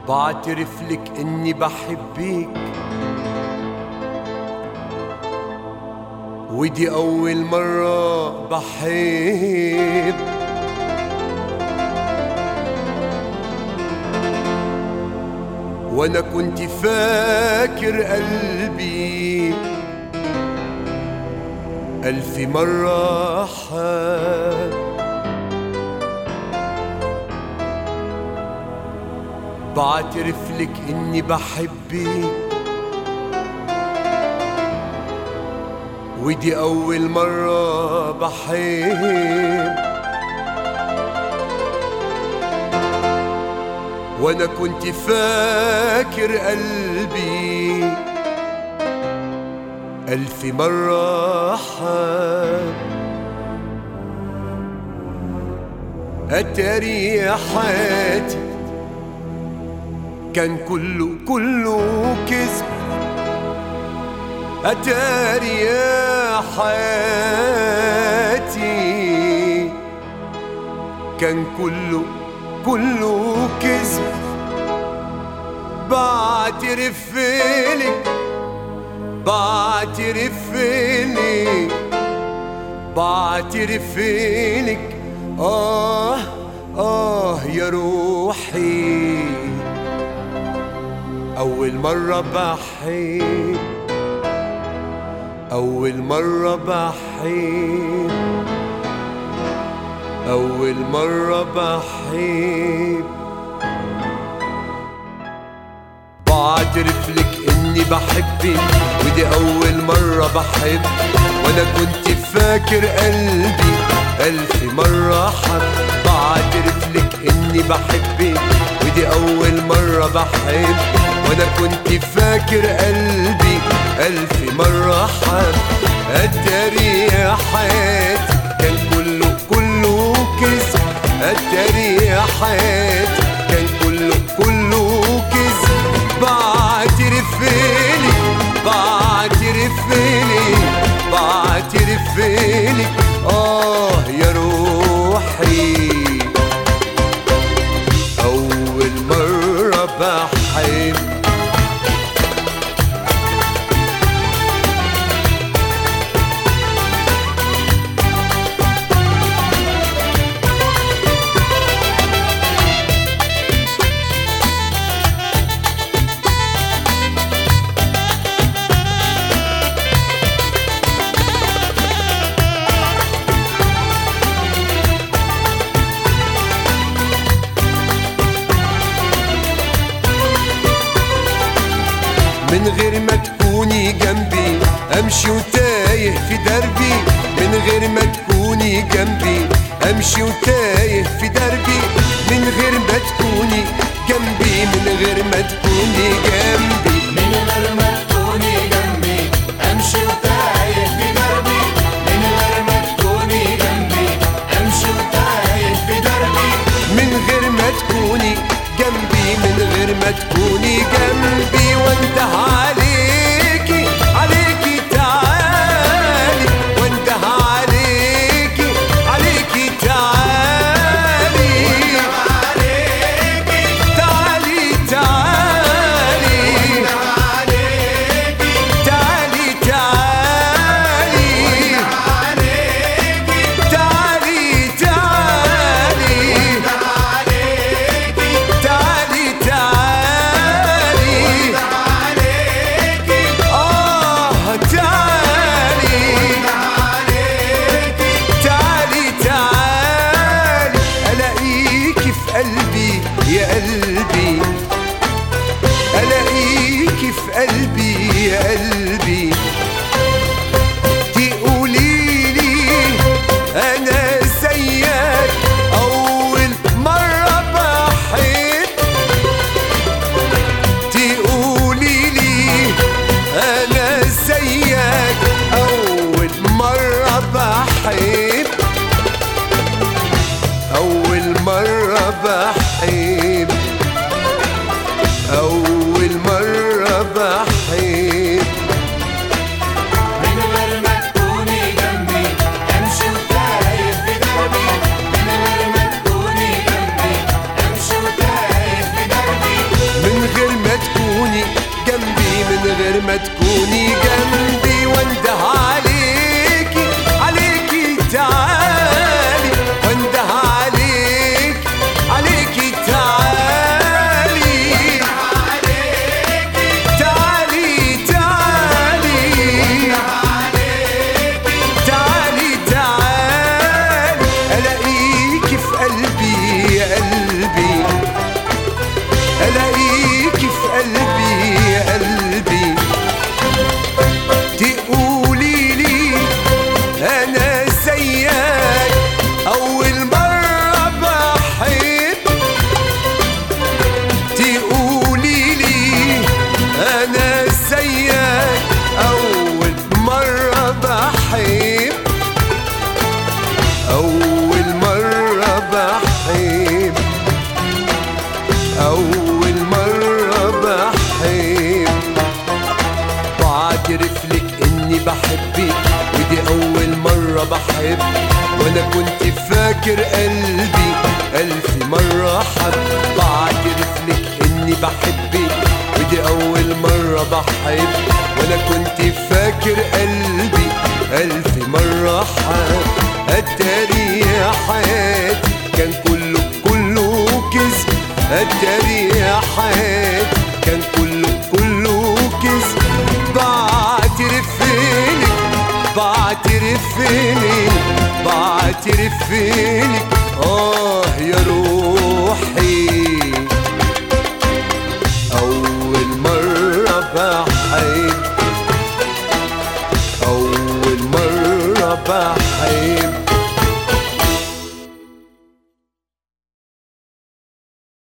بعترف لك اني بحبك، ودي اول مرة بحب. وانا كنت فاكر قلبي ألف مرة حب. بعترف لك اني بحبك، ودي اول مرة بحب. وانا كنت فاكر قلبي ألف مرة حب. أتاري يا حياتي كان كله كذب. أتاري يا حياتي كان كله كذب. بعترف لك يا روحي أول مرة بحب، أول مرة بحب، أول مرة بحب. بعترف لك إني بحبك، ودي أول مرة بحب. وأنا كنت فاكر قلبي ألف مرة حب. بعترف لك إني بحبك، ودي أول مرة بحب. وأنا كنت فاكر قلبي ألف مرة حب. أتاري يا حياتي كان كله كذب. أتاري يا حياتي كان كله كذب. بعترف لك يا روحي أول مرة بحب. من غير ما تكوني جنبي امشي وتايه في دربي. من غير ما تكوني جنبي امشي وتايه في دربي. من غير ما تكوني جنبي، من غير ما تكوني جنبي، من غير ما تكوني جنبي امشي وتايه في دربي. من غير ما تكوني جنبي امشي وتايه في دربي. من غير ما تكوني جنبي، من غير ما تكوني جنبي. وانتهى عليكي تعالي، وانتهى عليكي تعالي، تعالي تعالي تعالي ألاقيكي في قلبي يا قلبي. تقوليلي أنا زيك أول مرة بحب. تقوليلي أنا زيك أول مرة بحب، أول مرة بحب، أول مرة بحب. من غير ما تكوني جنبي امشي وتايه في دربي. من غير ما تكوني جنبي امشي وتايه في دربي. بحب، أول مرة بحب، أول مرة بحب. بعترف لك إني بحبك ودي أول مرة بحب، وأنا كنت فاكر قلبي ألف مرة حب. بعترف لك إني بحبك ودي أول مرة بحب، وأنا كنت فاكر قلبي ألف مرة حب. أتاري يا حياتي كان كله كذب، أتاري يا حياتي كان كله كذب. بعترف لك بعترف لك يا روحي، أول مرة بحب، أول مرة بحب.